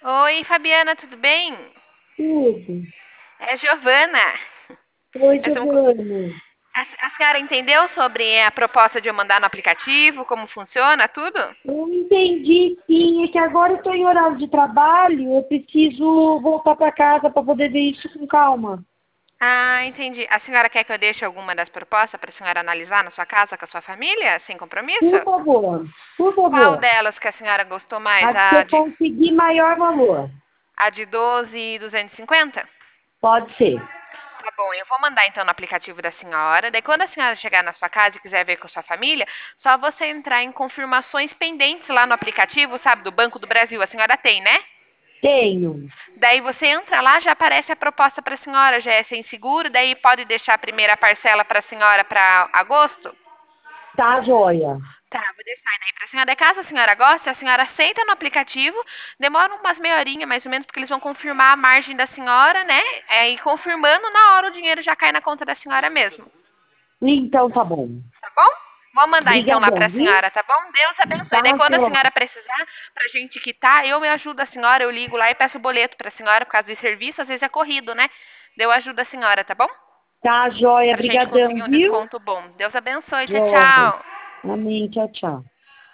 Oi, Fabiana, tudo bem? Tudo. É Giovana. Oi, Nós estamos Giovana. a senhora entendeu sobre a proposta de eu mandar no aplicativo, como funciona, tudo? Eu entendi, sim. É que agora eu estou em horário de trabalho, eu preciso voltar para casa para poder ver isso com calma. Ah, entendi. A senhora quer que eu deixe alguma das propostas para a senhora analisar na sua casa com a sua família, sem compromisso? Por favor, por Qual favor. delas que a senhora gostou mais? A que eu conseguir maior valor. A de 12.250? Pode ser. Tá bom, eu vou mandar então no aplicativo da senhora. Daí, quando a senhora chegar na sua casa e quiser ver com a sua família, só você entrar em confirmações pendentes lá no aplicativo, sabe, do Banco do Brasil. A senhora tem, né? Tenho. Daí você entra lá, já aparece a proposta para a senhora, já é sem seguro. Daí pode deixar a primeira parcela para a senhora para agosto. Tá, joia. Tá, vou deixar aí pra senhora. Caso a senhora goste, a senhora aceita no aplicativo. Demora umas meia horinha, mais ou menos, porque eles vão confirmar a margem da senhora, né? E confirmando, na hora o dinheiro já cai na conta da senhora mesmo. Então tá bom. Tá bom? Vou mandar então lá pra Obrigadão, viu? senhora, tá bom? Deus abençoe. Daí Tá, quando a joia. senhora precisar pra gente quitar, eu me ajudo a senhora, eu ligo lá e peço o boleto pra senhora por causa do serviço, às vezes é corrido, né? Daí eu ajudo a senhora, tá bom? Tá, joia. Pra gente Obrigadão, conseguir um viu? desconto bom. Deus abençoe. Tchau, Joia. tchau. Amém. Tchau, tchau.